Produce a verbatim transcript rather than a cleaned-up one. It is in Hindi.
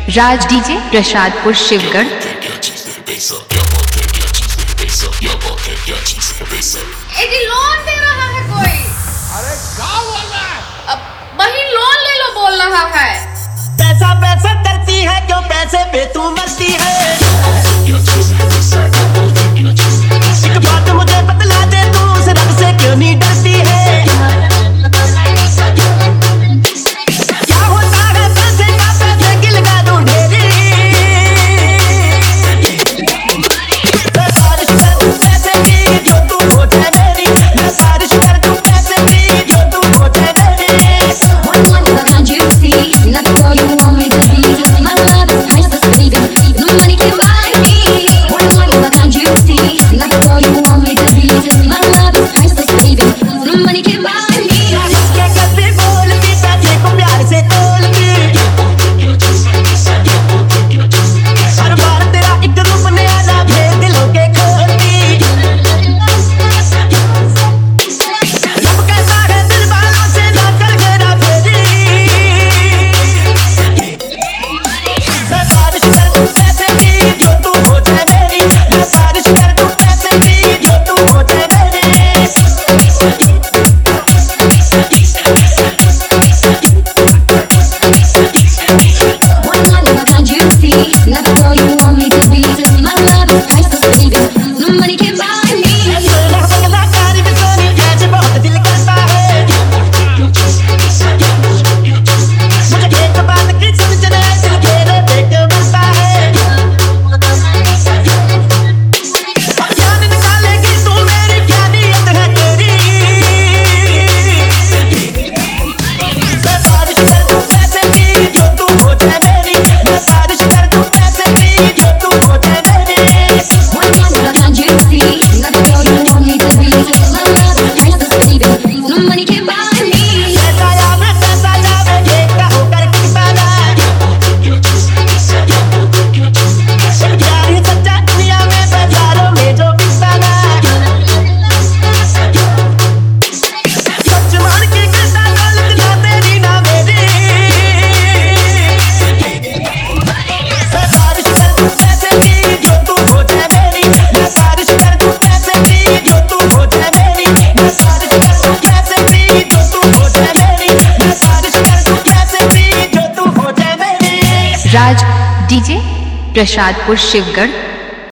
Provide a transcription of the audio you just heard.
राज डीजे प्रसादपुर शिवगढ़। लोन दे रहा है कोई? अरे क्या बोल रहा है? अब वही लोन ले लो बोल रहा है। पैसा पैसा करती है क्यों पैसे पे तू मरती है। एक बात मुझे बतला दे तू उस रब से क्यों नहीं डरती है। क्या होता है पैसे का पैसे की लगा दूं ढेरी। मैं बारिश कर दूं पैसे की जो तू हो जाए मेरी। मैं बारिश कर दूं पैसे की जो तू हो जाए मेरी। राज डीजे प्रसादपुर शिवगढ़।